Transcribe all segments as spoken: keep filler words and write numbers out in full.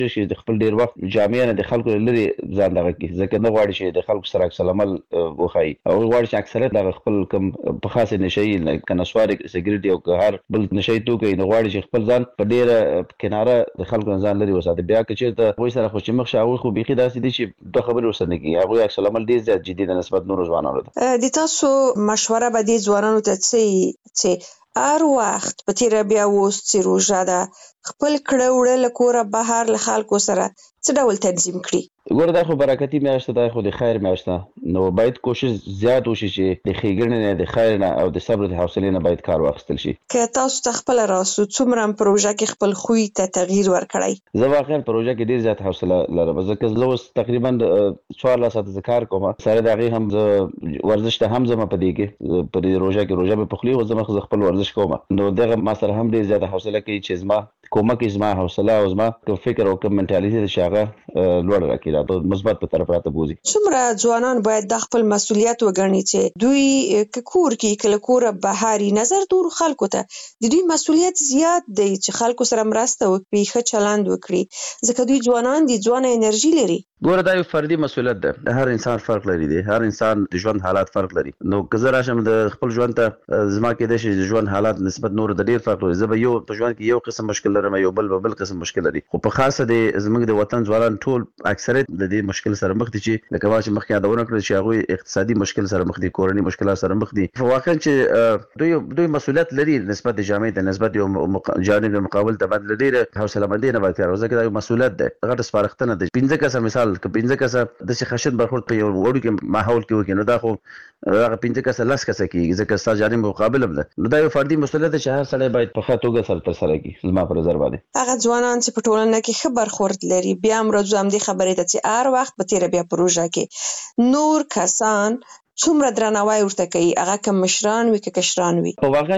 چې د خپل ډیر وخت جامع نه د خلکو لري ځان دغه کې ځکه نه غواړي چې د خلکو سره عکس العمل وخایي او غواړي چې اکثریت دغه خپل کم په خاصه نشي لکه نسوار سګریټ او که هر بل نشي توکي نه غواړي چې خپل ځان په ډیره کناره د خلکو ځان لري وساتي بیا که چې ته وایي سره خو چې مخ شاو خو بيخي داسې دي چې دوه خبرې ورسره کوي هغه عکس العمل ډیر زیات جدي د نسبت نور ځوانانو ته د تاسو مشوره به د ځوانانو ته څه چې هر وخت په تیر بیا اوس چې روژه ده خپل کړه وړه له کوره بهر له خلکو سره څه ډول تنظیم کړي ګوره دا خو برکتي میاشت ده خو د خیر میاشت ده نو باید کوشش زیات وشي چې د ښېګڼې نه د خیر نه او د صبر د حوصلې نه باید کار واخیستل شي که تاسو ته خپله راسو څومره پروژه کې خپل خوی ته تغییر ورکړی زه واقعا پروژه کې ډېر زیات حوصله لرم ځکه زه اوس تقریبا څوارلس ساعته زه کار کوم سره د هغې هم زه ورزش ته هم ځم په دې کې په دې روژه کې روژه مې پخلي خو زه خپل ورزش کوم نو دغه ما سره هم ډېر زیاته حوصله کوي چې زما کومک زما حوصله او زما کوم فکر او کوم منټالیټي چې هغه لوړ راکړي راته مثبت په طرف راته بوزي څومره ځوانان باید د خپل مسؤلیت وګڼي چې دوی که کور کې کله کوره بهاري نظر دور خلکو ته د دوی مسؤلیت زیات دی چې خلکو سره مرسته وکړي ښه چلند وکړي ځکه دوی ځوانان دي ځوانه انرژي لري ګوره دا یو فردي مسؤلیت ده هر انسان فرق لري دی هر انسان د ژوند حالات فرق لري نو که زه راشم د خپل ژوند ته زما کېدای شي د ژوند حالات نسبت نور د ډېر فرق لري زه به یو په ژوند کې یو قسم مشکل لرم یو بل به بل قسم مشکل لري خو په خاصه د زموږ د وطن ځوانان ټول اکثریت د دې مشکل سره مخ دي چې لکه ما چې مخکې یادونه کړل چې هغوی اقتصادي مشکل سره مخ دي کورني مشکلات سره مخ دي واقعا چې دوی دوی مسؤلیت لري نسبت د جامعې ته نسبت یو جانب مقابل ته باید لري حوصله مندي نه باید کار ځکه دا یو مسؤلیت ده غټ سپارښتنه ده پنځه کسه مثال که پنځه کسه د څه خشن برخورد په یو وړو کې ماحول کې وکړي نو دا خو هغه پنځه کسه لس کسه کېږي ځکه ستا جانب مقابل هم ده نو دا یو فردي مسؤلیت ده چې هر سړی باید په ښه توګه سره ترسره کړي زما په نظر باندې هغه ځوانان چې په ټولنه کې ښه برخورد لري بیا هم راځو همدې خبرې ته چې هر وخت په تېره بیا پروژه کې نور کسان څومره درناوی ورته کوي هغه که مشران وي که کشران وي خو واقعا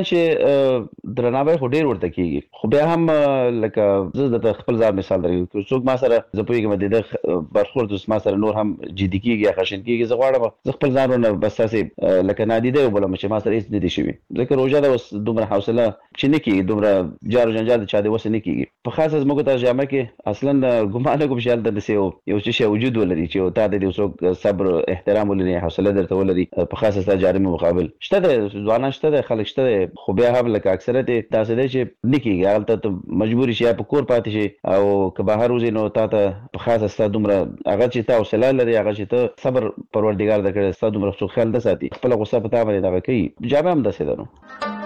چې درناوی خو ډېر ورته کېږي خو بیا هم لکه زه درته خپل ځان مثال درکوم که څوک ما سره زه پوهېږم د ده برخورد اوس ما سره نور هم جدي کېږي یا خشن کېږي زه غواړم زه خپل ځان ورنه بس تاسې لکه نادیده وبولم چې ما سره هېڅ نه دي شوي ځکه روژه ده اوس دومره حوصله چې نه کېږي دومره جار و جنجال د چا د وسه نه کېږي په خاصه زموږ ته جامع کې اصلا ګمان نه کوم چې هلته داسې یو څه شی وجود ولري چې تا د یو څوک صبر احترام ولري حوصله درته ولري په خاصه ستا جاري مقابل شته ده ځوانان شته ده خلک شته ده خو بیا هم لکه اکثریت یې داسې دی چې نه کېږي هلته ته مجبور شي یا په کور پاتې شي او که بهر وځې نو تا ته په خاصه ستا دومره هغه چې ته حوصله لري هغه چې ته صبر پروردګار درکړی ستا دومره څوک خیال نه ساتي خپله غصه په تا باندې دغه کوي جامع هم داسې ده نو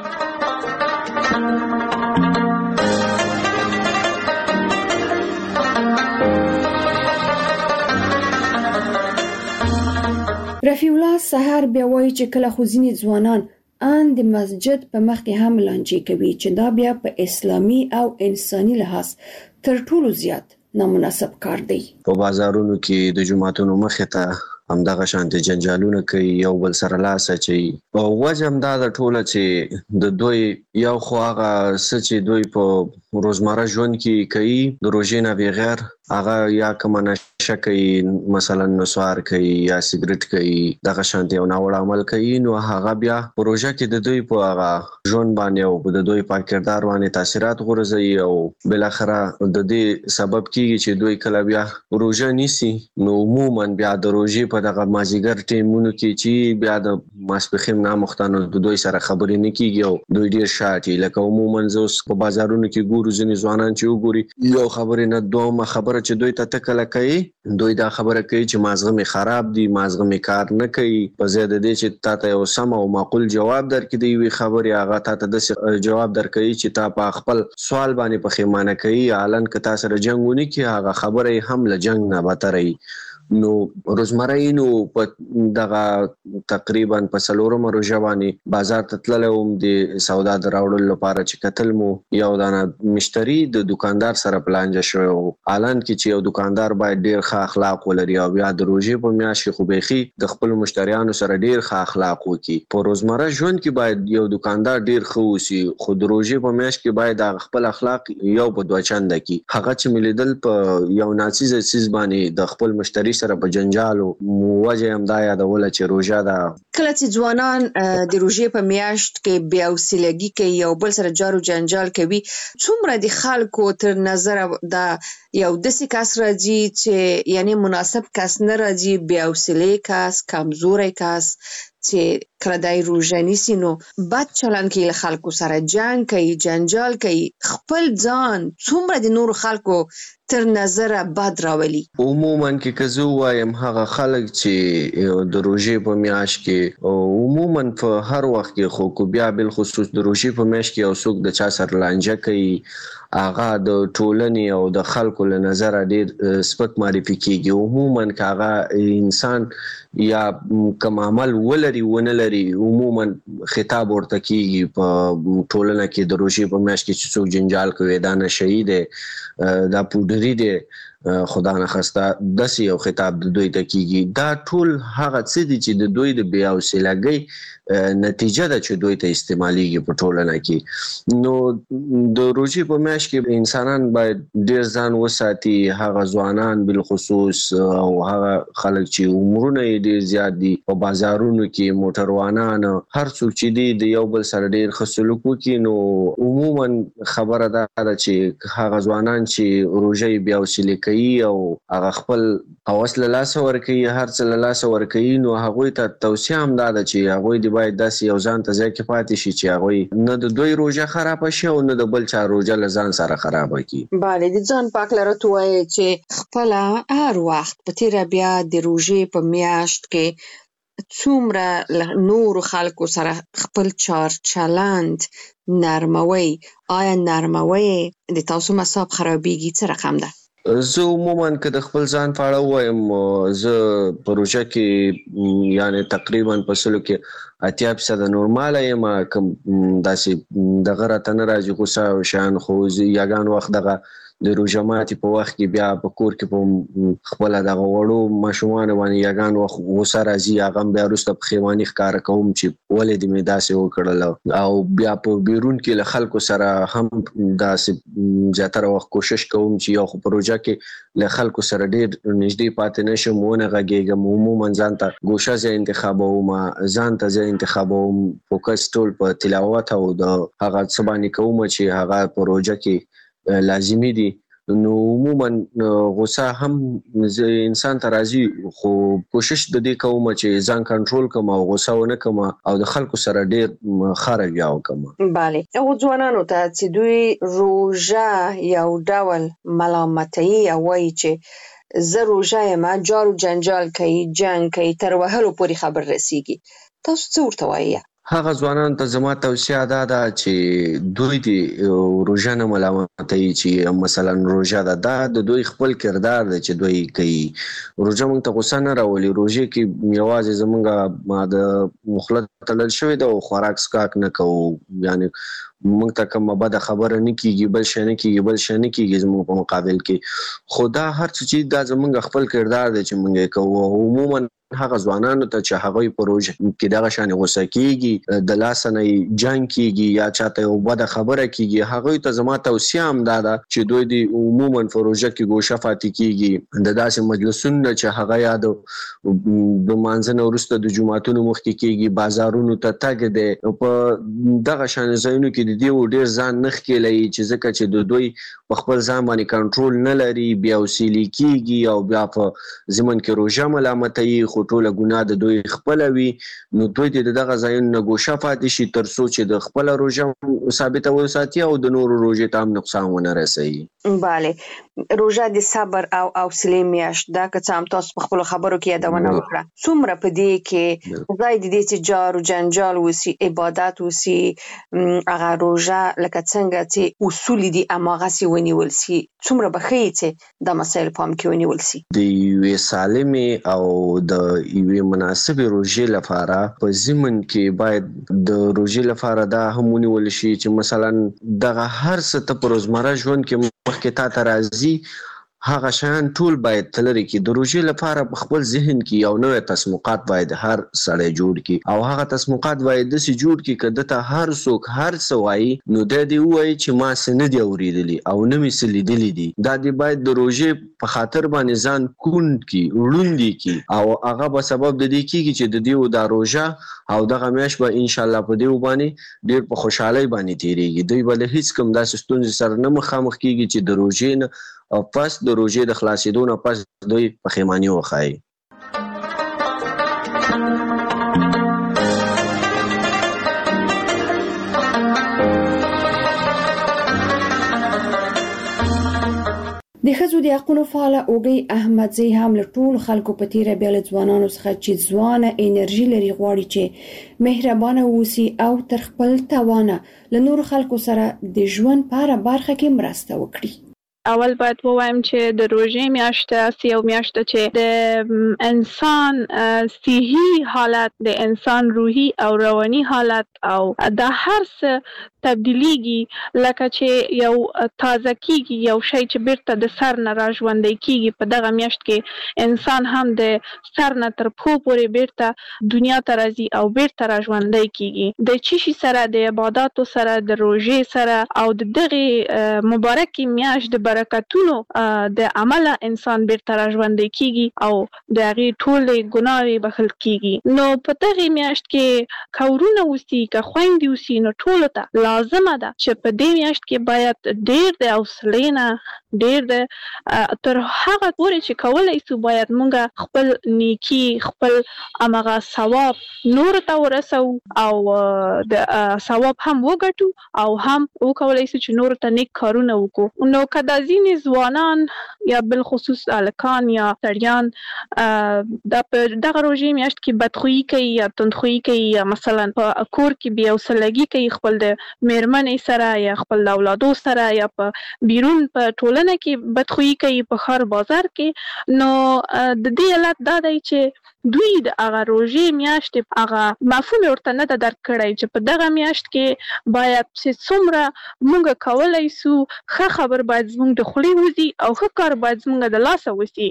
رفیع الله سحر بیا وایي چې کله خو ځینې ځوانان ان د مسجد په مخ کې هم لانجې کوي چې دا بیا په اسلامي او انساني لحاظ تر ټولو زیات نامناسب کار دی په بازارونو کې د جمعتونو مخې ته همدغه شانتي جنجالونه کوي یو بل سره لاس اچوي او وجه هم دا د ټوله چې د دوی یو خو هغه څه چې دوی په روزمره ژوند کې کوي د روژې نه بغیر هغه یا کومه نشه کوي مثلا نسوار کوي یا سګریټ کوي دغه شانتي یو ناوړه عمل کوي نو هغه بیا په روژه کې د دوی په هغه ژوند باندې او د دوی په کردار باندې تاثیرات غورځوي او بالاخره د دې سبب کیږي چې دوی کله بیا روژه نیسي نو عموما بیا د روژې په دغه مازیګر ټیمونو کې چې بیا د ماسپښین نامختانو د دوی سره خبرې نه کیږي او دوی ډیر شاټي لکه عموما زه اوس په بازارونو کې ګورو ځینې ځوانان چې وګوري یو خبرې نه دومره خبره چې دوی ته تکله کوي دوی دا خبره کوي چې مازغه می خراب دي مازغه می کار نه کوي په ځای د دې چې تا ته یو سم او معقول جواب درکړي دی وی خبرې هغه تا ته د جواب درکړي چې تا په خپل سوال باندې پښیمانه کوي علن که تاسو سره جنگونه کوي هغه خبره هم له جنگ نه بتري نو روزمره نو په دغه تقریبا په څلورم روژه باندې بازار ته تللی وم د سودا د راوړلو لپاره چې کتل مو یو دانه مشتری د دکاندار سره په لانجه شوی و حالان کې چې یو دکاندار باید ډیر ښه اخلاق ولري او بیا د روژې په میاشت کې خو بیخي د خپلو مشتریانو سره ډیر ښه اخلاق وکړي په روزمره ژوند کې باید یو دکاندار ډیر ښه اوسي خو د روژې په میاشت کې باید هغه خپل اخلاق یو په دوه چنده کړي هغه چې مې لیدل په یو ناڅیزه څیز باندې د خپل مشتری سره په جنجالو وجه هم دا یادوله چې روژه ده. کله چې ځوانان د روژې په میاشت کې بې حوصلګي کوي او بل سره جارو جنجال کوي، څومره د خلکو تر نظر دا یو داسې کس راځي چې یعنی مناسب کس نه راځي، بې حوصلې کس، کمزوری کس چې کله دای روژه نیسي نو بد چلند کوي، له خلکو سره جنگ کوي، جنجال کوي، خپل ځان څومره د نورو خلکو تر نظره بد راولي. عموما کې که زه ووایم هغه خلک چې د روژې په میاشت کې عموما په هر وخت کې خو کو بیا بالخصوص د روژې په میاشت کې یو څوک د چا سره لانجه کوي، هغه د ټولنې او د خلکو له نظره ډېر سپک معرفي کېږي. عموما که هغه انسان یا کوم عمل ولري ونه لري عموما خطاب ورته کېږي په ټولنه کې د روژې په میاشت کې چې څوک جنجال کوي دا نشهیي دی، دا پودري دی، خدا نخواسته داسې یو خطاب د دوی ته کېږي. دا ټول هغه څه دي چې د دوی د بې حوصلګۍ نتیجه ده چې دوی ته استعمالیږي په ټولنه کې. نو د روژې په میاشت کې انسانان باید ډېر ځان وساتي، هغه ځوانان بالخصوص او هغه خلک چې عمرونه یې ډېر زیات دي په بازارونو کې، موټروانان، هر څوک چې دی د یو بل سره ډېر ښه سلوک وکړي. نو عموما خبره دا ده چې هغه ځوانان چې روژه یې بې حوصلې کوي او هغه خپل هوس له لاسه ورکوي، هر څه له لاسه ورکوي، نو هغوی ته توصیه هم دا ده چې هغوی د باید داسې یو ځان ته ځای کې پاتې شي چې هغوی نه د دوی روژه خرابه شي او نه د بل چا روژه له ځان سره خرابه کړي. بله، د ځان پاک لرته وایي چې خپله هر وخت په تیره بیا د روژې په میاشت کې څومره له نورو خلکو سره خپل چار چلند نرموي. آیا نرموي د تاسو مصاب خرابېږي څه رقم ده؟ زه عموما که د خپل ځان په اړه ووایم، زه په روژه کې یعنی تقریبا په سلو کې اتیا فیصده نورماله یم، کوم داسې دغه راته نه راځي غوسه او شیان. خو یګان وخت دغه د روژه ماتي په وخت کې بیا په کور کې په خپله دغه وړو ماشومانو باندې یګان وخت غوسه راځي، هغه هم بیا وروسته پښیماني ښکاره کوم چې ولې دې مې داسې وکړل، او بیا په بیرون کې له خلکو سره هم داسې زیاتره وخت کوشش کوم چې یو خو په روژه کې له خلکو سره ډېر نږدې پاتې نه شم، ونه غږېږم، عموما ځان ته ګوشه ځای انتخابوم، ځان ته ځای انتخابوم، فوکس ټول په تلاوت او د هغه څه باندې کوم چې هغه په روژه کې لازمي دي. نو عموما غوسه هم انسان ته راځي، خو کوشش د دې کوم چې ځان کنټرول کوم او غوسه ونه کوم او د خلکو سره ډېر ښه رویه وکړم. بله، هغو ځوانانو ته چې دوی روژه یو ډول ملامتوي او وایي چې زه روژه یم، جارو جنجال کوي، جنګ کوي، تر وهلو پورې خبر رسیږي، تاسو څه ورته وایي؟ هغه ځوانانو ته زما توصیه دا ده چې دوی د روژه نه ملامتوي چې مثلا روژه ده، دا د دوی خپل کردار دی چې دوی کوي. روژه موږ ته غوسه نه راولي، روژې کې یوازې زموږ د مخلط تلل شوی ده او خوراک څښاک نه کوو، یعنی موږ ته کومه بده خبره نه کېږي، بل شی نه کېږي، بل شی نه کېږي زموږ په مقابل کې. خو دا هر څه چې دا زموږ خپل کردار دی چې موږ یې کوو. عموما هغه ځوانانو ته چې هغوی په روژه کې دغه شانې غوسه کېږي، د لاسه نه جنګ کېږي یا چاته یو بده خبره کېږي، هغوی ته زما توصیه هم دا ده چې دوی د عموما په روژه کې ګوشه پاتې کېږي، د داسې مجلسونو نه چې هغه یا د لمانځه نه وروسته د جوماتونو مخکې کېږي، بازارونو ته تګ دی، په دغه شانې ځایونو کې د دې ډېر ځان نه ښکېلوي چې ځکه چې د دوی په خپل ځان باندې کنټرول نه لري، بې حوصلې کېږي او بیا په ضمن کې روژه ملامتوي، خو ټوله ګناه د دوی خپله وي. نو دوی د دغه ځایونو نه ګوښه پاتې شي تر څو چې د خپله روژه ثابته وساتي او د نورو روژې ته هم نقصان ونه رسوي. بله، روژه د صبر او حوصلې میاشت ده، که څه هم تاسو په خپلو خبرو کې یادونه وکړه. څومره په دې کې ځای د دې چې جار و جنجال وسي، عبادت وسي، هغه روژه لکه څنګه چې اصول دي هماغسې ونیول سي، څومره به ښیي چې دا مسایل پام کې ونیول سي؟ د یوې سالمې او د یوې مناسبې روژې لپاره په ضمن کې باید د روژې لپاره دا هم ونیول شي چې مثلا دغه هر څه ته په روزمره ژوند کې مخکې تا ته راځي هغه شان ټول باید تلری کې د روژې لپاره په خپل ذهن کې یو نوې تسمقات باید هر سړی جوړ کړي او هغه تسمقات باید د سي جوړ کړي کده ته هر څوک هر سوای نو د دې وای چې ما سن دي اوریدلی او نه می سلیدلی دي دا دی باید د روژې په خاطر باندې ځان کون کی وړوندي کی او هغه په سبب د دې کیږي چې د دې د روژه او دغه میاش به ان شاء الله په دې باندې ډیر په خوشحالي باندې تیریږي دوی بل هیڅ کوم داسې ستونزې سره نه مخامخ کیږي چې د روژې نه او پس د روژې د خلاصېدو نه پس دوی پښیماني وښایي. د ښځو د حقونو فعاله اوږی احمدزی هم له ټولو خلکو په تیره بیا له ځوانانو څخه چې ځوانه انرژي لري غواړي چې مهربانه اوسي او تر خپل توانه له نورو خلکو سره د ژوند په هره برخه کې مرسته وکړي. اول باید ووایم چې د روژې میاشت یو میاشت چې د انسان صحي حالت د انسان روحي او رواني حالت او د هر څه تبدیلیږي لکه چې یو تازه کیږي یو شی چې بیرته د سر نه را ژوندی کیږي په دغه میاشت کې انسان هم د سر نه تر پښو پورې بیرته دنیا ته راځي او بیرته را ژوندی کیږي د چی شي سره د عبادتو سره د روژې سره او د دغه مبارکي میاشت د برکتونو د عمله انسان بیرته را ژوندی کیږي او د هغې ټولې ګناوې بخښل کیږي نو په دغه میاشت کې کورونه اوسي که خویندې اوسي نو ټولو ته لازمه ده چې په دې میاشت کې باید ډېر د حوصلې نه ډېر د تر هغه پورې چې کولی شو باید موږ خپل نیکي خپل همغه ثواب نورو ته ورسوو او د ثواب هم وګټو او هم وکولی شو چې نورو ته نیک کارونه وکړو نو که دا ځینې ځوانان یا بالخصوص هلکان یا سړیان دا په دغه روژې میاشت کې بدخویي کوي یا تندخویي کوي یا مثلا په کور کې بې حوصلګي کوي خپل د میرمنې سره یا خپل اولادو سره یا په بیرون په ټولنه کې بدخویي کوي په ښار بازار کې نو د دې علت دا دی چې دوی د هغه روژې میاشتې هغه مفهوم ورته نه ده درک کړی چې په دغه میاشت کې باید چې څومره موږ کولی شو ښه خبر باید زموږ د خولې وځي او ښه کار باید زموږ د لاسه وشي.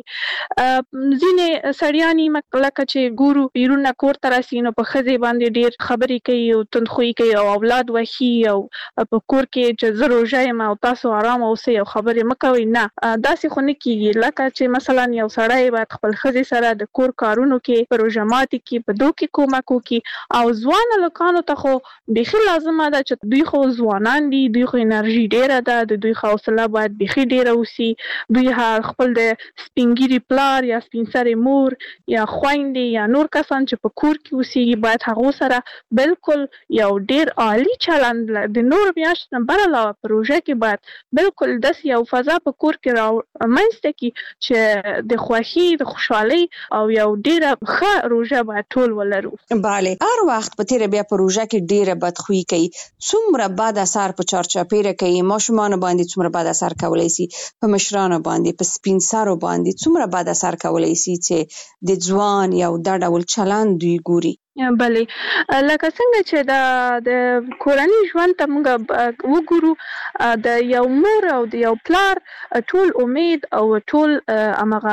ځینې سړیان یې لکه چې ګورو بیرون نه کور ته راسي نو په ښځې باندې ډېر خبرې کوي او تندخویي کوي او اولاد وښي او په کور کې چې زه روژه یم او تاسو آرام اوسئ او خبرې مه کوئ نه داسې خو نه کیږي لکه چې مثلا یو سړی باید خپل ښځې سره د کور کارونو کې په روژه ماتي کې په دو کې کومک وکړي او ځوان هلکانو ته خو بیخي لازمه ده چې دوی خو ځوانان دي دوی خو انرژي ډېره ده د دوی حوصله باید بیخي ډېره اوسي دوی خپل د سپین ږیري پلار یا سپین سرې مور یا خویندې یا نور کسان چې په کور کې اوسېږي باید هغو سره بالکل یو ډېر عالي چلند د نورو میاشتو نه بر علاوه په روژه کې باید بالکل داسې یو فضا په کور کې رامنځته کړي چې د خوښۍ د خوشحالۍ او یو ډېره ښه روژه باید ټول ولرو. بله هر وخت په تیره بیا په روژه کې ډېره بدخویي کوي څومره بد اثر په چارچاپیره کوي ماشومانو باندې څومره بد اثر کولی شي په مشرانو باندې په سپین سرو باندې څومره بد اثر کولی شي چې د ځوان یو دا ډول چلند دوی ګوري. بله لکه څنګه چې د د کورني ژوند ته موږ وګورو د یو مور او د یو پلار ټول امید او ټول همغه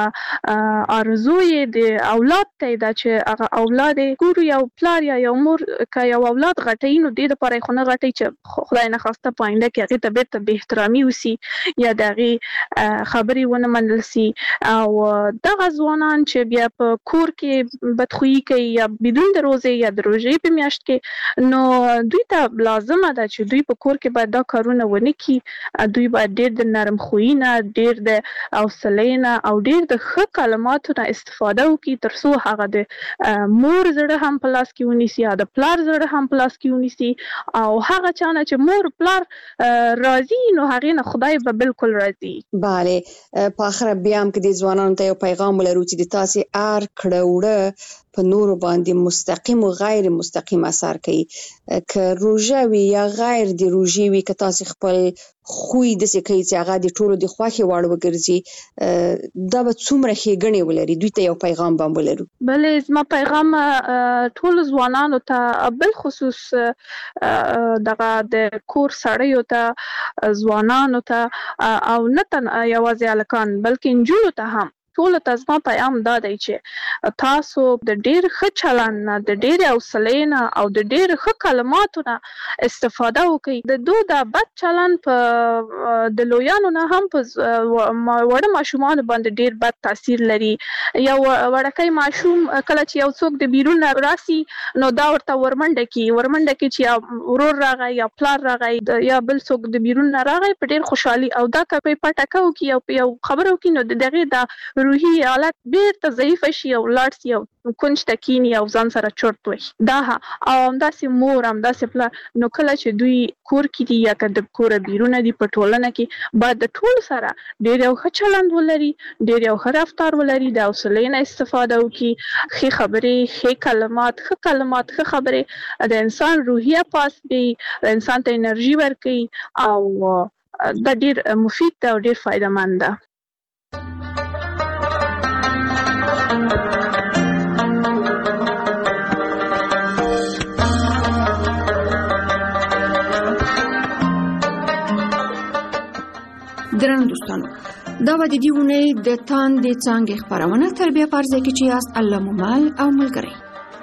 آرزو یې د اولاد ته ده چې هغه اولاد ګورو یو پلار یا یو مور که یو اولاد غټوي نو دې دپاره یې خو نه غټوي چې خدای نخواسته په آینده کې هغې ته بېرته بې احترامي وسي یا د هغې خبرې ونه منل سي او دغه ځوانان چې بیا په کور کې بدخویي کوي یا بدون د یا د روژې په میاشت کې نو دوی ته لازمه ده چې دوی په کور کې باید دا کارونه ونه کړي دوی باید ډېر د نرم خویي نه ډېر د حوصلې نه او ډېر د ښه کلماتو نه استفاده وکړي تر څو هغه د مور زړه هم په لاس کې ونیسي یا د پلار زړه هم په لاس کې ونیسي او هغه چا نه چې مور پلار راضي نو هغې نه خدای به بالکل راضي. بله په آخره بیا هم که د ځوانانو ته یو پیغام ولرو چې د تاسې هر کړه وړه په نورو باندې مستقیم او غیر مستقیم اثر کوي. که روژه وي یا غیر د روژې وي، که تاسو خپل خوی داسې کوي چې هغه د ټولو د خوښې وړ وګرځي، دا به څومره ښېګڼې ولري. دوی ته یو پیغام به ولرو. بلې زما پیغام ټول ځوانانو ته، بل خصوص دغه د کور سړیو ته، ځوانانو ته، او نه تنها یوازې هلکان بلکې نجونو ته هم، ټول ته زما پیغام دا دی چې تاسو د ډېر ښه چلند نه، د ډېرې حوصلې نه او د ډېر ښه کلماتو نه استفاده وکړئ. د دو دا بد چلند په د لویانو نه هم په وړه ماشومانو باندې ډېر بد تاثیر لري. یو وړکی ماشوم کله چې یو څوک د بیرون نه راسي نو دا ورته ورمنډه کي ورمنډه کي چې یا ورور راغی یا پلار راغی یا بل څوک د بیرون نه راغی په ډېر خوشحالي، او دا که په پټکه وکړي او په یو خبره وکړي نو د دغې دا روحي حالت بیرته ضعیفه شي او لاړ شي او کونج ته کیني او ځان سره چرت وهي. دا او همداسې مور، همداسې پلار، نو کله چې دوی کور کې دي یا که د کوره بیرونه دي په ټولنه کې، باید د ټولو سره ډېر یو ښه چلند ولري، ډېر یو ښه رفتار ولري، د حوصلې نه استفاده وکړي، ښې خبرې، ښې کلمات، ښه کلمات، ښه خبرې د انسان روحیه پاس کوي، د انسان ته انرژي ورکوي، او دا ډېر مفید ده او ډېر فایده مند ده. درنو دوستانو، دا و د دې اونۍ د تاندې څانګې خپرونه. تر بیا په هر ځای کې چې یاست، الله مو مل او ملګری.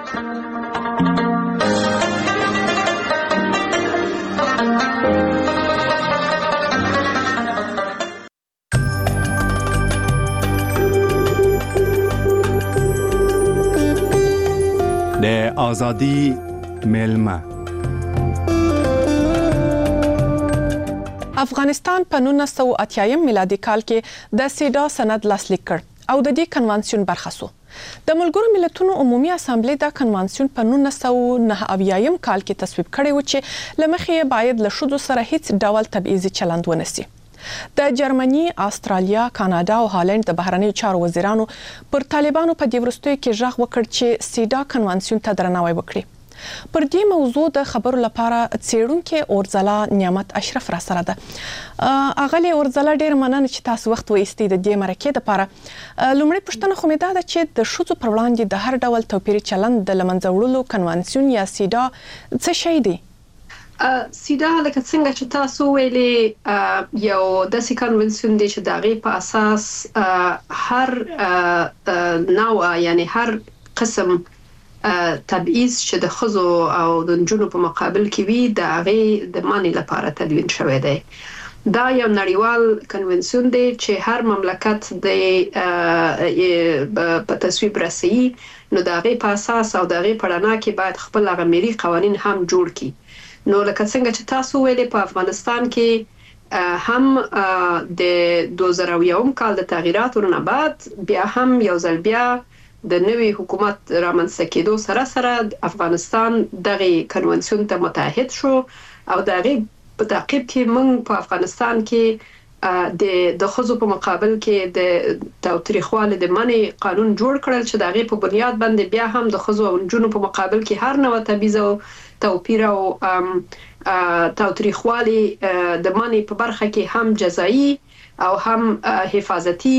د آزادی میلمه. افغانستان په نولس سوه اتیا میلادي کال کې د سیډا سند لاسلیک کړ او د دې کنوانسیون برخه شو. د ملګرو ملتونو عمومي اسامبلې دا کنوانسیون په نولس سوه نهه اویا کال کې تصویب کړی و چې لمخې باید له ښځو سره هیڅ ډول تبعیضي چلند ونشي. د جرمني، استرالیا، کاناډا او هالند د بهرنیو چارو وزیرانو پر طالبانو په دې وروستیو کې ژغ وکړ چې سیډا کنوانسیون ته درناوی وکړي. پر دې موضوع د خبرو لپاره څېړونکې اورځلا نعمت اشرف را سره ده. اغلې اورځلا، ډېر مننه چې تاسو وخت وایستئ د دې مرکې دپاره. لومړی پوښتنه خو مې دا ده چې د ښځو پر وړاندې د هر ډول توپیري چلند د له منځه وړلو کنوانسیون یا سیډا څه شی دی؟ سیډا لکه څنګه چې تاسو ویلې یو داسې کنوانسیون دی چې د هغې په اساس هر نوع، یعنی هر قسم تبعیض چې د ښځو او د نجونو په مقابل کې وي، د هغې د منع لپاره تدوین شوی دی. دا یو نړیوال کنوانسیون دی چې هر مملکت د په تصویب رسوي، نو د هغې په اساس او د هغې په رڼا کې باید خپل هغه ملي قوانین هم جوړ کړي. نو لکه څنګه چې تاسو ویلې، په افغانستان کې هم د دوه زره یو کال د تغییراتو نه بعد بیا هم یو ځل بیا د نوي حکومت رامنځته کېدو سره سره افغانستان دغه کنوانسیون ته متحد شو، او د هغې په تعقیب کې موږ په افغانستان کې د د ښځو په مقابل کې د تاوتریخوالي د منع قانون جوړ کړل چې د هغې په بنیاد باندې بیا هم د ښځو او نجونو په مقابل کې هر نوع تبعیض او توپیر او تاوتریخوالي د منع په برخه کې هم جزایي او هم حفاظتي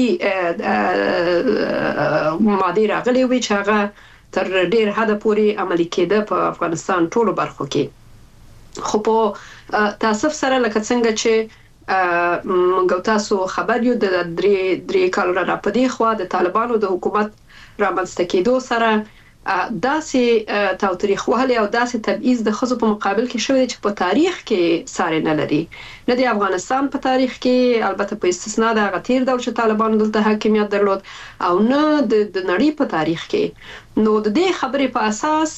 مادې راغلي وي چې هغه تر ډېر حده پورې عملي کېده په افغانستان ټولو برخو کې. خو په تاسف سره لکه څنګه چې موږ تاسو خبر یو، د درې درې کالو را پدې خوا د طالبانو د حکومت رامنځته کېدو سره داسې تاوتریخوالی او داسې تبعیض د ښځو په مقابل کې شوی چې په تاریخ کې ساری نه لري، نه د افغانستان په تاریخ کې، البته په استثنا د هغه تیر دور چې طالبانو دلته حاکمیت درلود، او نه د نړۍ په تاریخ کې. نو د دې خبرې په اساس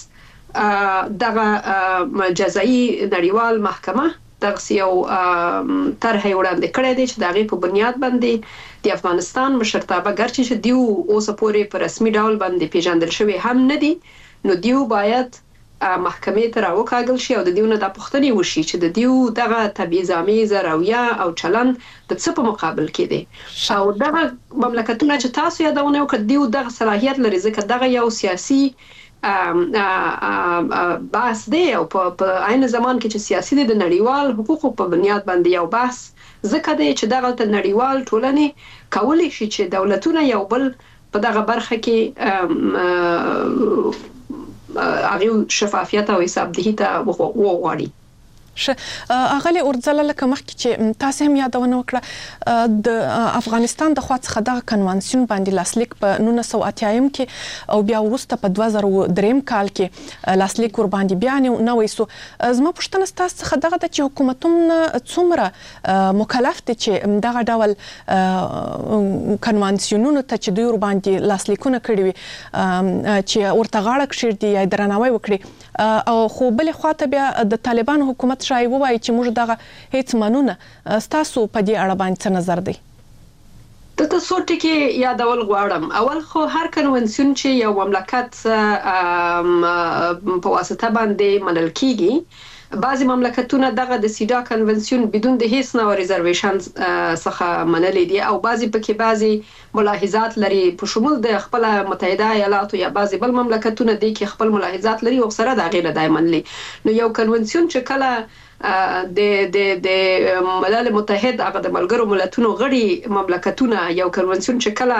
دغه جزایي نړیوال محکمه دغه یو طرح وړاندې کړی دی چې د هغې په بنیاد باندې د افغانستان مشرتابه ګرچې چې دیو اوسه پورې په رسمي ډول باندې پیژندل شوي هم نه دي، نو دیو باید محکمې ته راوکاږل شي او د دیونه د پښتنې وشي چې د دیو دغه تبعیض‌آمیز رویه او چلند د څه په مقابل کې دی او دغه مملکتونه چې تاسو یادونه وکړه دیو دغه صلاحیت لري ځکه دغه یو سیاسي بحث دی او په عین زمان کې چې سیاسي د نړیوال حقوقو په بنیاد باندې یو بحث ځکه دی چې دغه نړیوال ټولنې کولی شي چې دولتونه یو بل په دغه برخه کې هغه شفافیت او حسابدهي ته وغواړي. اغلی اورځله لکه مخکې چې تاسو هم یادونه وکړه د افغانستان د خوا څخه د کنوانسیون باندې لاسلیک په نولس سوه اتیا کې او بیا وروسته په دوه زره و درې کال کې لاسلیک ور باندې بیا نه وایسو. زما پوښتنه تاسو څخه دغه د چې حکومتونه څومره مکلف دي چې دغه ډول کنوانسیونونو ته چې دوی ور باندې لاسلیکونه کړی وي چې ورته غاړه کښیږدي یا درناوی وکړي او خو بل خواته بیا د طالبان حکومت شای وایي چې موږ دغه هیڅ منونه تاسو په دې اړه باندې څه نظر دی؟ د تاسو ټکی یادول غواړم اول خو هر کنونسیون چې یو مملکت په واسطه باندې منل کیږي بعضی مملکتونه دغه د سیدا کنونسیون بدون د هیڅ نوع ریزرویشن څخه منلې دي او بعضی پکې بعضی ملاحظات لري په شمول د خپل متحده ایالاتو یا بعضی بل مملکتونه دي کې خپل ملاحظات لري او سره د غیر دایمن لري. نو یو کنونسیون چې کله د د د ملل متحد هغه د ملګرو ملتونو غړي مملکتونه یو کنونسیون چې کله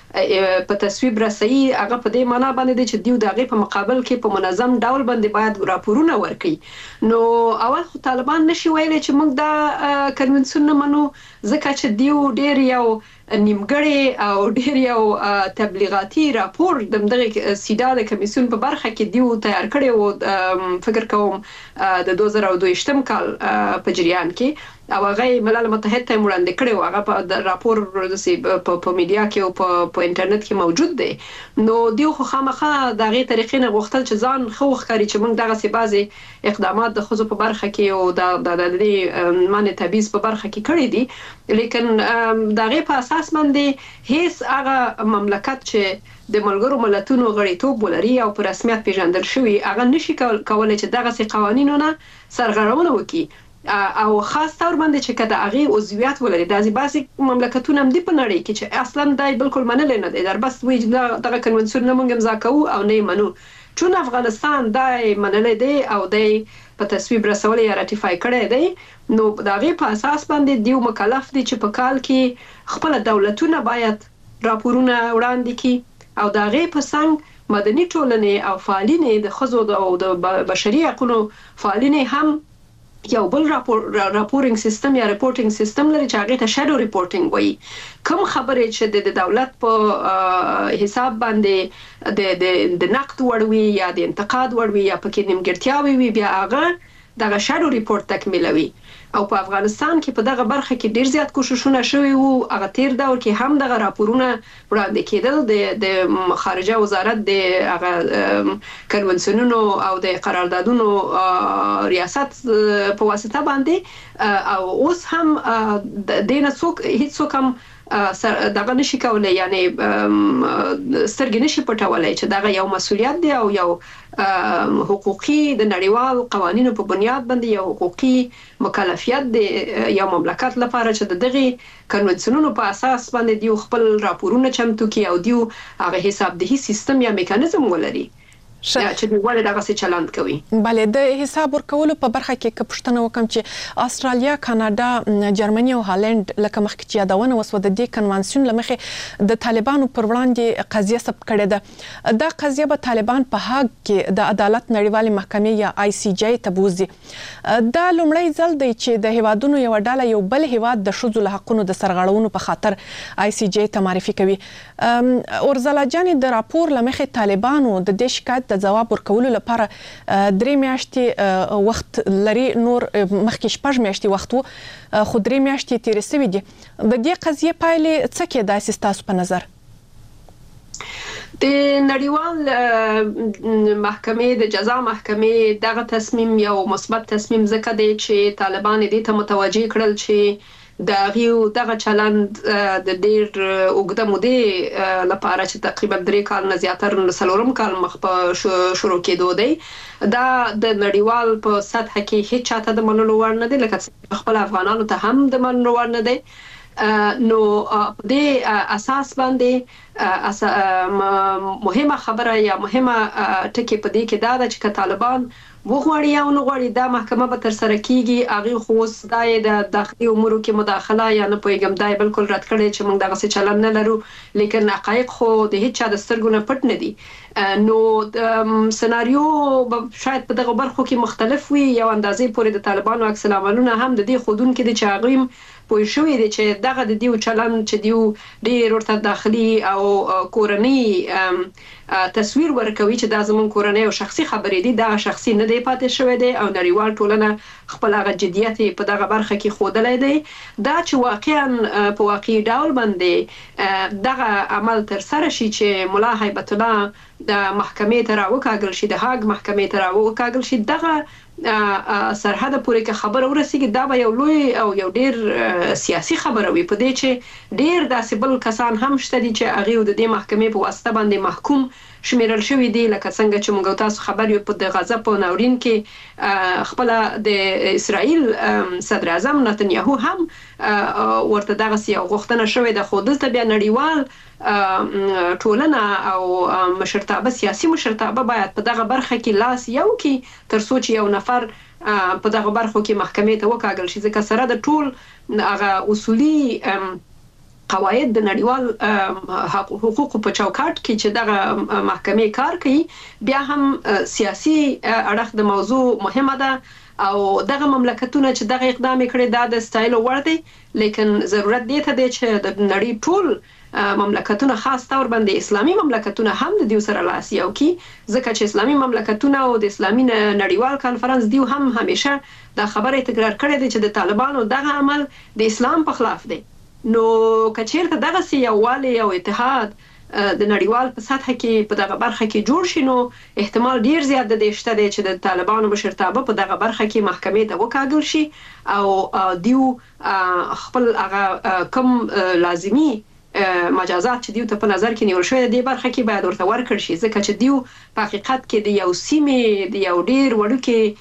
په تصویب رسي هغه په دې معنی باندې چې دیو دغه په مقابل کې په منظم ډول باندې باید راپورونه ورکړي. نو اول خو طالبان نشي ویلي چې موږ دا کنونسیون نه منو ځکه چې دیو ډیر یو نیمګړی او ډیر یو تبلیغاتي راپور دغه سیدا د کمیسیون په برخه کې دیو تیار کړی او فکر کوم د دوه زره و دوه کال په جریان کې او هغه ملل متحد ته وړاندې کړی او هغه په راپور په میډیا کې او په انټرنیټ کې موجود دی. نو دیو خو خامخا دغه طریقې نه غوښتل چې ځان خو ښکاري چې موږ دغه سی بازي اقدامات د خزو په برخه کې او د د معنی تبعیض په برخه کې کړی دي لیکن دغه په اساس باندې هیڅ هغه مملکت چې د ملګرو ملتونو غړیتوب ولري او په رسمیت پیژندل شوی هغه نشي کولای چې دغه سی قوانینونه سرغړونه وکړي او خاص تور باندې چې کده هغه عضویت ولري د بعضي مملکتونو هم دی په نړۍ کې چې اصلا دای بالکل منل نه دی در بس وی دغه کنونسیون نه مونږ امضا کوو او نه منو چون افغانستان دای منل دی او دای په تصویب رسول یا راتیفای کړی دی. نو دغه په اساس باندې دیو مکلف دي چې په کال کې خپل دولتونه باید راپورونه وړاندې کړي او دغه په څنګ مدني ټولنې او فعالین د خزو او د بشري حقوقو فعالین هم یو بل راپور راپورینګ سیستم یا ریپورټینګ سیستم لري چې هغه ته شادو ریپورټینګ وایي. کوم خبرې چې د دولت په حساب باندې د د نقد وړوي یا د انتقاد وړوي یا پکې نیمګړتیاوي وي بیا هغه دغه شادو ریپورت تکمیلوي او په افغانستان کې په دغه برخه کې ډیر زیات کوششونه شوي وو. هغه تیر دور کې هم دغه راپورونه وړاندې کېدل د د خارجه وزارت د هغه کنونسیونونو او د قراردادونو ریاست په واسطه باندې او اوس هم د نه څوک هیڅ څوک هم دغه نشي کولای یعنی سترګې نشي پټولای چې دغه یو مسولیت دی او یو حقوقي د نړیوال قوانینو په بنیاد باندې یو حقوقي مکلفیت دی یو مملکت لپاره چې دغه کنونسیونونو په اساس باندې دیو خپل راپورونه چمتو کوي او دیو هغه حسابدهي سیستم یا میکانیزم ولري چې ولې دغه څه چلند کوي. بله د حساب ورکولو په برخه کې که پوښتنه وکم چې استرالیا، کاناډا، جرمني او هالند لکه مخکې چې یادونه وسوه د دې کنوانسیون لمخې د طالبانو پر وړاندې قضیه ثبت کړې ده. دا قضیه به طالبان په هاګ کې د عدالت نړیوالې محکمې یا آی سی جی ته بوزي. دا لومړی ځل دی چې د هیوادونو یو ډله یو بل هیواد د ښځو له حقونو د سرغړونو په خاطر آی سی جی ته معرفي کوي. اورځلا جان د راپور لمخې طالبانو د دې شکایت د جواب ورکولو لپاره درې میاشتې وخت لري، نور مخکې شپږ میاشتې وخت وو خو درې میاشتې تیرې شوې دي. د دې قضیې پایلې څه کېدای شي ستاسو په نظر؟ د نړیوال محکمې د جزا محکمې دغه تصمیم یو مثبت تصمیم ځکه دی چې طالبان دې ته متوجه کړل چې د غیو دغه چلند د ډیر اوږده مودې لپاره چې تقریبا درې کال نه زیاتره سلورم کال مخ په شروع کېدو دی دا د نړیوال په سطح کې هیڅ چاته د منلو وړ نه دی لکه خپل افغانانو ته هم د منلو وړ نه دی نو په دې اساس باندې مهمه خبره یا مهمه ټکی په دې کې دا ده چې طالبان وغواړي یا نه غواړي دا محکمه به تر سره کیږي هغه خو دای د داخلي امورو کې مداخله یا نه پویګم دای بالکل رد کړي چې موږ دغه څه چلن نه لرو لیکن حقایق خو د هیڅ چا د سترګو نه پټ نه دي نو سناریو شاید په دغه برخو کې مختلف وي یو اندازې پورې د طالبانو عکس العملونه هم د دې خودون کې د چاغیم پوه شوې دي چې دغه د دیو چلن چې دیو ډېر ورته داخلي او کورنۍ تصویر ورکوي چې دا زمون کورنۍ او شخصي خبرې دي دا شخصي نه دی پاتې شوی دی او نړیوال ټولنه خپل هغه جديت په دغه برخه کې خودلای دی دا چې واقعا په واقعي ډول باندې دغه عمل تر سره شي چې مولا هیبت الله د محکمې ته راوکاږل شي د هاګ محکمې ته راوکاږل شي دغه سرحد پورې کې خبر ورسیږي دا به یو لوی او یو ډیر سیاسي خبره وي په دې چې ډیر داسې بل کسان هم شته دي چې هغه د دې محکمې په واسطه باندې محکوم شمیرل شوی دی لکه څنګه چې موږ تاسو خبر یو په د غزا په ناورین کې خپل د اسرائیل صدر اعظم نتنیاهو هم ورته دغه یو غوښتنه شوې ده خو دلته بیا نړیوال ټولنه او مشرتابه سیاسي مشرتابه باید په دغه برخه کې لاس یو کې تر څو چې یو نفر په دغه برخو کې محکمې ته وکاږل شي ځکه سره د ټول هغه اصولي قواعد د نړیوال حقوقو په چوکاټ کې چې دغه محکمې کار کوي بیا هم سیاسي اړخ د موضوع مهمه ده او دغه مملکتونه چې دغه اقدام کړي دا د ستایلو وړ دی لیکن ضرورت دی ته دی چې د نړۍ ټول مملکتونه خاص تور باندې اسلامي مملکتونه هم د دې سره لاس یو کی ځکه چې اسلامي مملکتونه او د اسلامي نړیوال کانفرنس دیو هم همیشه دا خبره تکرار کړې ده چې د طالبانو دغه عمل د اسلام په خلاف دی نو کچیرته دغه سی یووالی او اتحاد د نړیوال په سطح کې په دغه برخه کې جوړ شي نو احتمال ډیر زیات د دې شته دی چې د طالبانو مشرتابه په دغه برخه کې محکمې ته وکاږل شي او دیو خپل هغه کم لازمی مجازات چې دیو ته په نظر کې نیول شوی دی برخه کې باید ورته ورکړ شي ځکه چې دیو په حقیقت کې د یو سیمې د یو ډیر وړوکی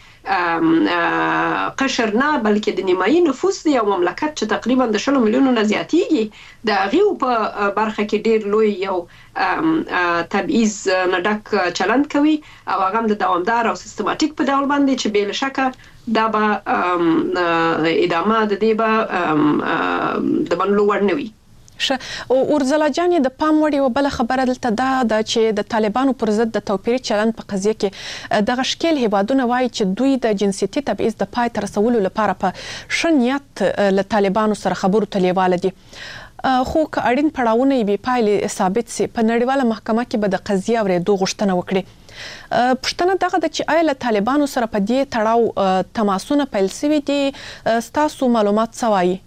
قشر نه بلکې د نیمایي نفوس دی یو مملکت چې تقریبا د شلو میلیونو نه زیاتیږي د غیو په برخه کې ډیر لوی یو تبعیض نه ډک چلند کوي او هغه د دوامدار او سیستماتیک په ډول باندې چې بل شکه دا به ادامه د دې به د منلو وړ نه وي ش او ورزلا جان د پام وړي او بل خبره دلته دا د چې د طالبانو پر ضد د توپیري چلند په قضیه کې د غشکل هیوادونه وایي چې دوی د جنسيتي تبعیض د پای تر رسولو لپاره په شنیت له طالبانو سره خبرو تلیواله دي خو که اړین پړاوونه به پایلې ثابت سي په نړیواله محکمه کې به د قضیه اورېدو غوښتنه وکړي پښتنه دغه د چې آیا له طالبانو سره په دې تړاو تماسونه پیل شوي دي ستاسو معلومات سوایي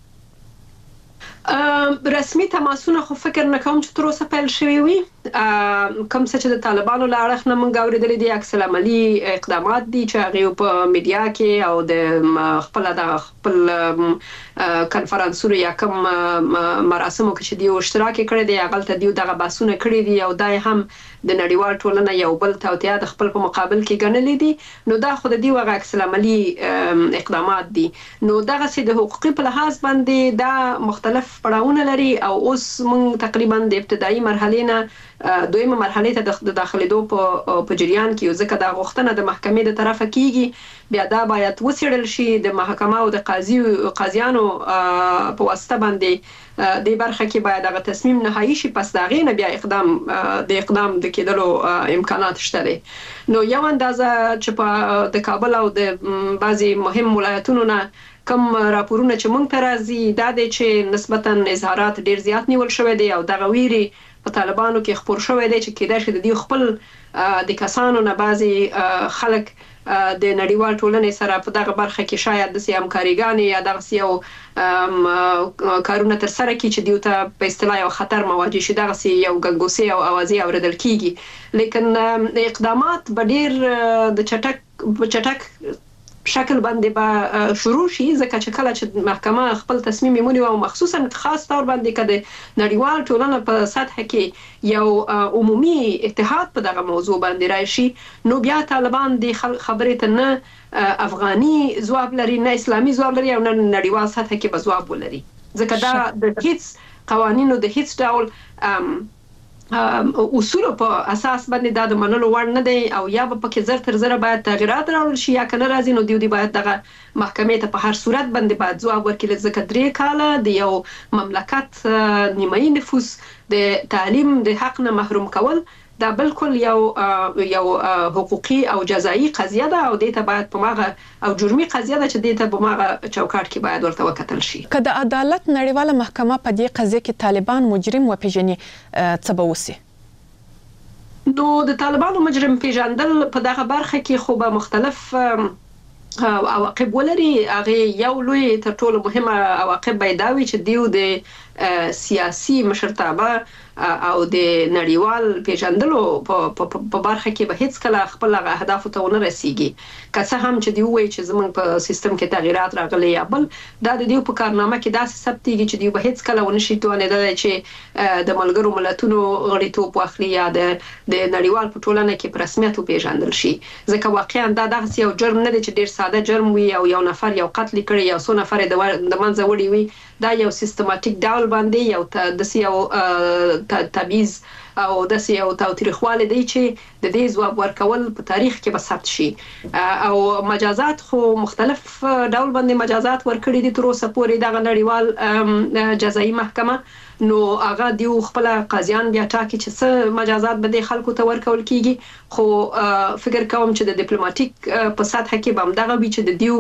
رسمي تماسونه خو فکر نه کوم چې تر اوسه پیل شوي وي کوم څه چې د طالبانو له اړخ نه موږ اورېدلي دي عکس العملي اقدامات دي چې هغه په میډیا کې او د خپل د خپل کانفرنسونو یا کوم مراسمو کې چې دی اشتراک کړی دی هغه ته دی دغه باسونه کړی دي او دای هم د نړیوال ټولنه یو بل توطئه د خپل په مقابل کې ګڼلې دي نو دا خو د دی وغه عکس العملي اقدامات دي نو دغه سي د حقوقي په لحاظ باندې دا مختلف پړاوونه لري او اوس موږ تقریبا د ابتدایي مرحله نه دویمه مرحله ته د داخليدو په په جریان کې ځکه دا غوښتنه د محکمې د طرفه کیږي بیا دا باید وسیړل شي د محکمه او د قاضي قاضیانو په واسطه باندې د برخه کې باید هغه تصمیم نهایی شي پس دا غینه بیا اقدام د اقدام د کېدلو امکانات شته دي نو یو اندازه چې په د کابل او د بعضي مهم ولایتونو نه کوم راپورونه چې مونږ ته راځي دا د چې نسبتا اظهارات ډیر زیات نیول شوی دی او دغه ویري په طالبانو کې خبر شوی دی چې کېدای شي د دې خپل د کسانو نه بعضي خلک د نړیوال ټولنې سره په دغه برخه کې شاید د سیام کاریګانی یا دغه یو کارونه تر سره کې چې دیو ته په اصطلاح یو خطر مواجه شي دغه یو ګنګوسي او اوازي اوریدل کیږي لیکن اقدامات به ډیر د چټک چټک شکل باندې به شروع شي ځکه چې کله چې محکمه خپل تصمیم ونیو او مخصوصا خاص تور باندې کده نړیوال ټولنه په سطح کې یو عمومي اتحاد په دغه موضوع باندې راشي نو بیا طالبان د خبرې ته نه افغاني ځواب لري نه اسلامي ځواب لري او نه نړیوال سطح کې به ځواب ولري ځکه دا د هیڅ قوانینو د هیڅ ډول اصول په اساس باندې دا د منلو وړ نه دی او یا به پکې زر تر زر باید تغیرات راوړل شي یا کنه راځي نو دیو دی باید دغه محکمې ته په هر صورت باندې باید ځواب ورکړي ځکه درې کاله د یو مملکت نیمایي نفوس د تعلیم د حق نه محروم کول دا بالکل یو یو حقوقي او جزایی قضیه ده او دې ته باید په ماغه او جرمي قضیه ده چې دې ته په ماغه چوکاټ کې باید ورته وکتل شي که د عدالت نړیواله محکمه په دې قضیه کې طالبان مجرم وپیژني څه به وسی نو د طالبانو مجرم پیژندل په دغه برخه کې خو به مختلف عواقب ولري هغه یو لوی تر ټولو مهمه عواقب به دا وي چې دیو د سیاسي مشرتابه او د نړیوال پیژندلو په برخه کې به هیڅ کله خپل اهداف ته ونه رسیږي که څه هم چې دی وایي چې زموږ په سیستم کې تغیرات راغلي یا بل دا د دیو په کارنامه کې داسې ثبتېږي چې دی به هیڅ کله ونه شي توانېدلی چې د ملګرو ملتونو غړیتوب واخلي یا د د نړیوال په ټولنه کې په رسمیت وپیژندل شي ځکه واقعا دا دغسې یو جرم نه دی چې ډېر ساده جرم وي او یو نفر یو قتل کړي یو څو نفر د منځه وړي وي دا یو سیستماتیک ډول باندې یو داسې یو تبعیض او داسې یو تاوتریخوالی دی چې د دې ځواب ورکول په تاریخ کې به ثبت شي او مجازات خو مختلف ډول باندې مجازات ورکړي دي تر اوسه پورې دغه نړیوال جزایي محکمه نو هغه دیو خپل قاضیان بیا ټاکي چې څه مجازات به د خلکو ته ورکول کیږي خو فکر کوم چې د ډیپلوماټیک په سطح کې به همدغه وي چې د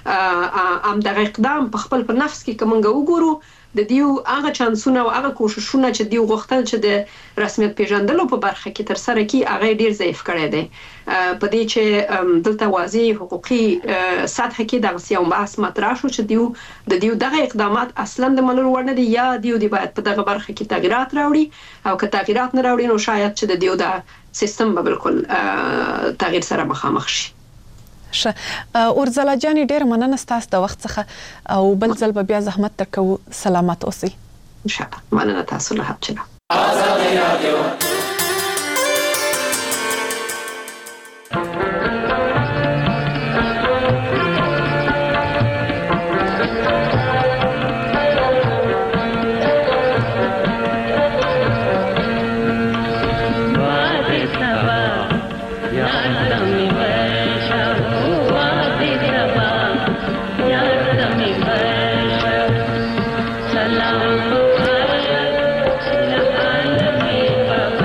دیو همدغه اقدام په خپل په نفس کې کومنګ وګورو د دیو هغه چانسونه او هغه کوششونه چې دیو غوښتل چې د رسمیت پیژندلو په برخه کې تر سره کی هغه ډیر ضعیف کړی دی په دې چې دلته واضح حقوقي سطح کې دغه یو بحث مطرح شو چې دیو د دیو دغه اقدامات اصلا د منلو وړ نه دي یا دیو دی باید په دغه برخه کې تغیرات راوړي او که تغیرات نه راوړي نو شاید چې د دیو د سیستم به بالکل تغییر سره مخامخ شي شه اورزلا جان ډیر مننه ستاسو د وخت څخه او بل ځل بیا زحمت تکو سلامت اوسئ ان شاء الله مننه تاسو له حاضر آزاد رادیو Salam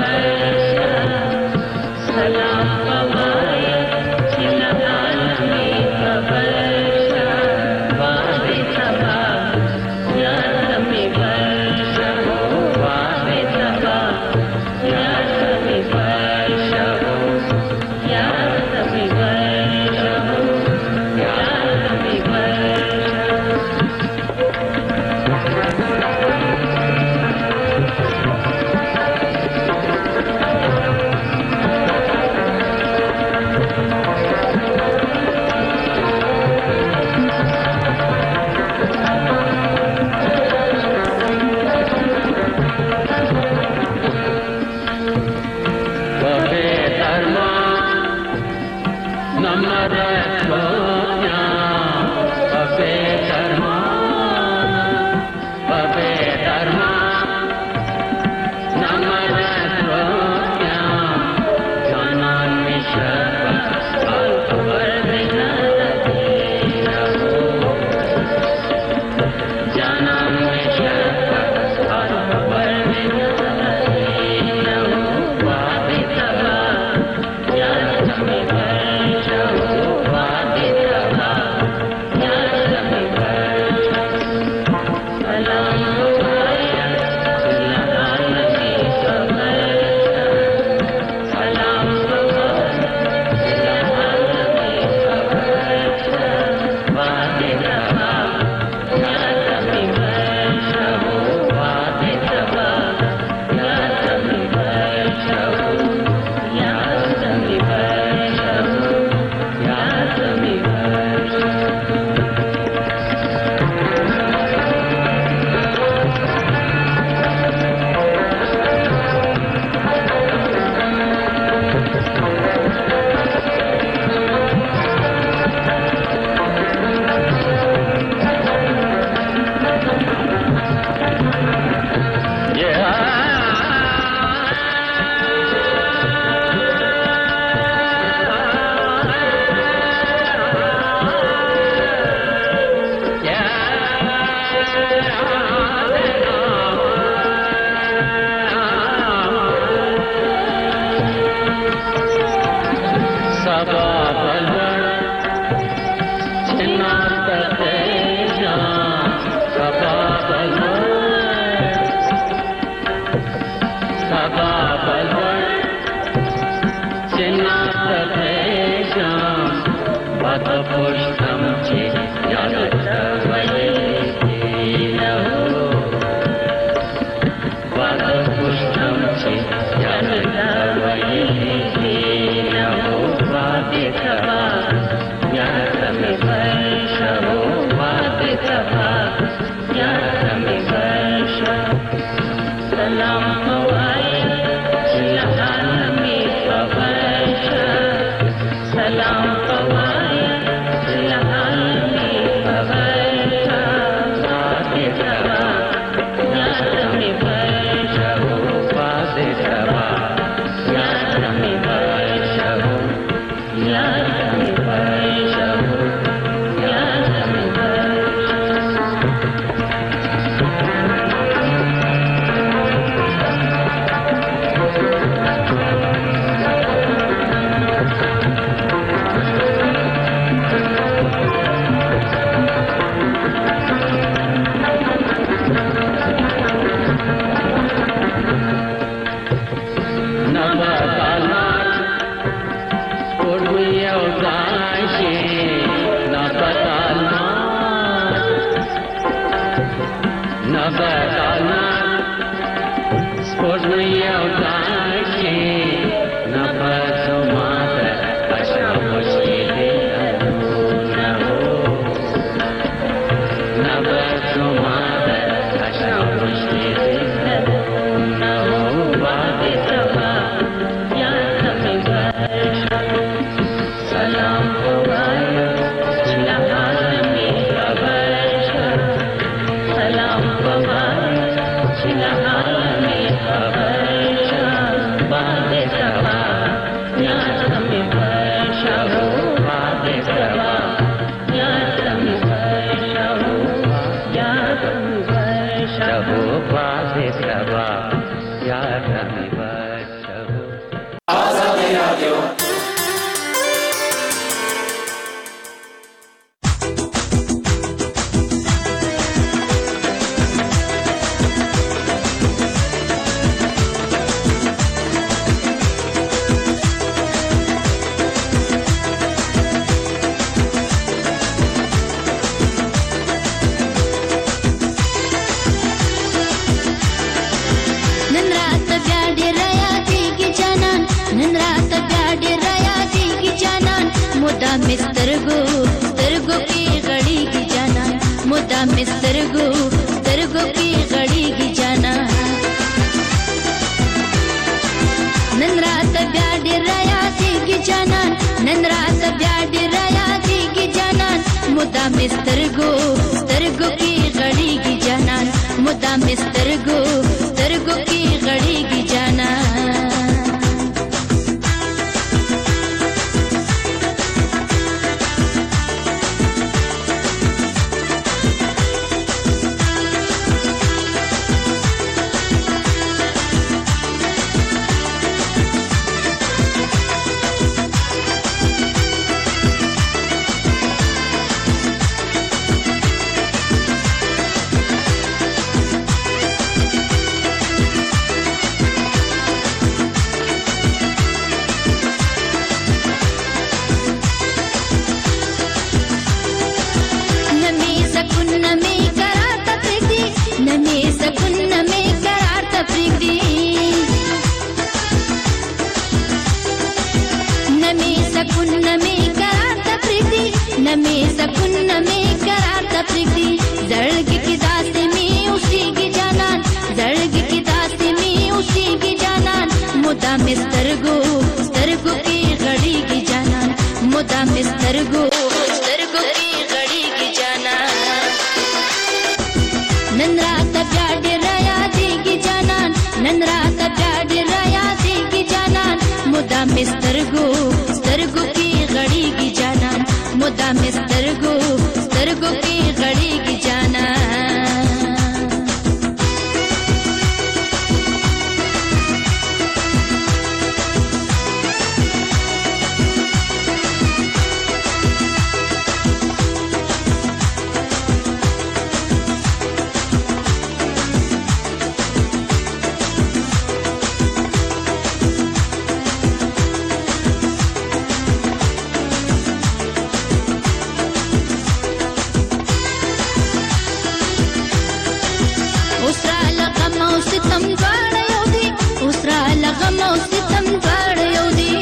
غم او ستم دواړه یو دي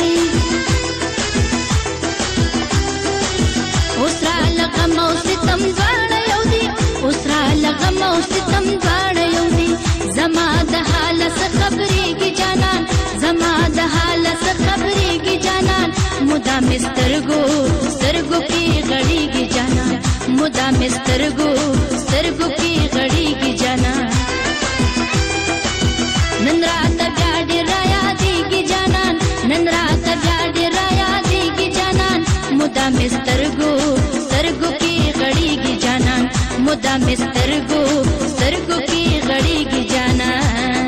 اوس را لغم او ستم دواړه یو دي اوس را لغم او ستم دواړه یو دي زما د حال څخه خبرېږي جانان زما د حال څخه خبرېږي جانان مدام سترګو سترګو کې غړېږي جانان مدام سترګو سترګو کې غړېږي جانان نن رات بیا ډېر یادېږي جانان نن رات بیا ډېر یادېږي جانان مدام سترګو سترګو کې غړېږي جانان مدام سترګو سترګو کې غړېږي جانان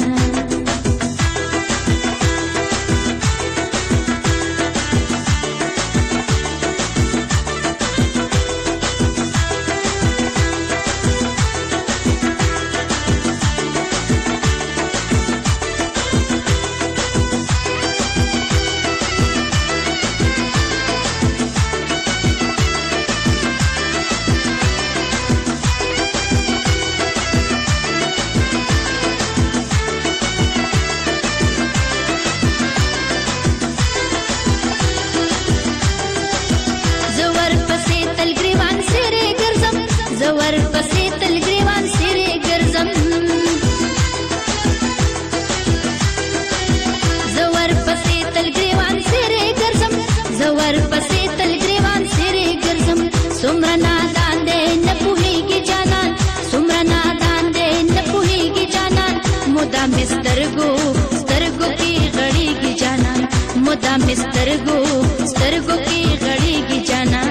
سترګو سترګو کې غړېږي جانان مدام سترګو سترګو کې غړېږي جانان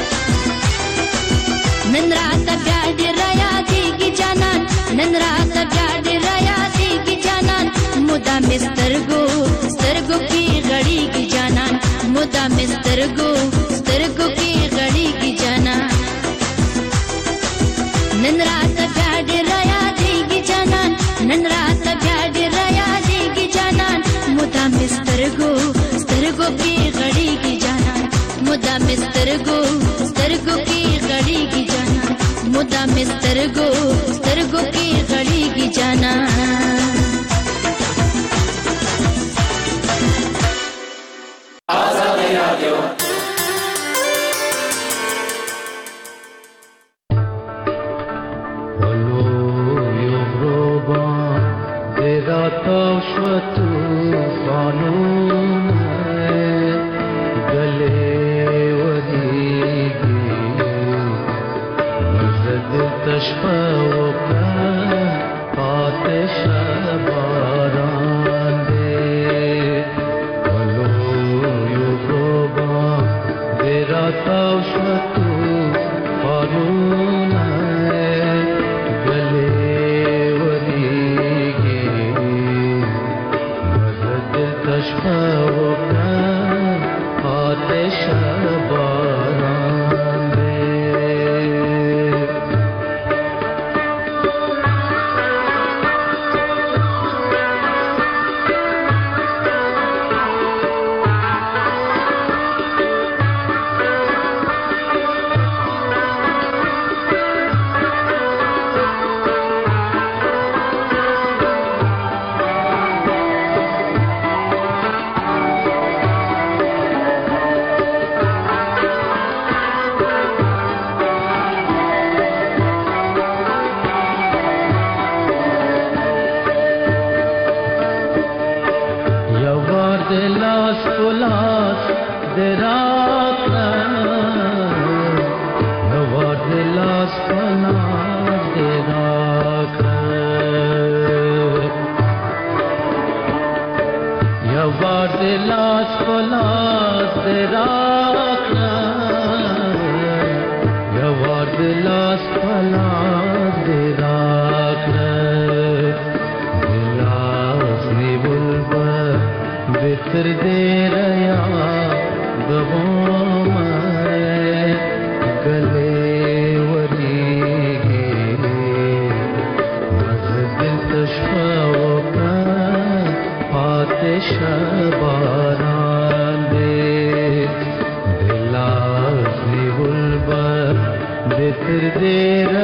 نن رات بیا ډېر یادېږي جانان نن رات بیا ډېر یادېږي جانان مدام سترګو سترګو کې غړېږي جانان مدام سترګو سترګو کې غړېږي جانان نن رات بیا ډېر یادېږي جانان نن رات بیا ډېر یادېږي جانان مدام سترګو سترګو کې غړېږي جانان مدام سترګو سترګو کې غړېږي جانان مدام سترګو سترګو کې غړېږي جانان آزادی رادیو फिर देर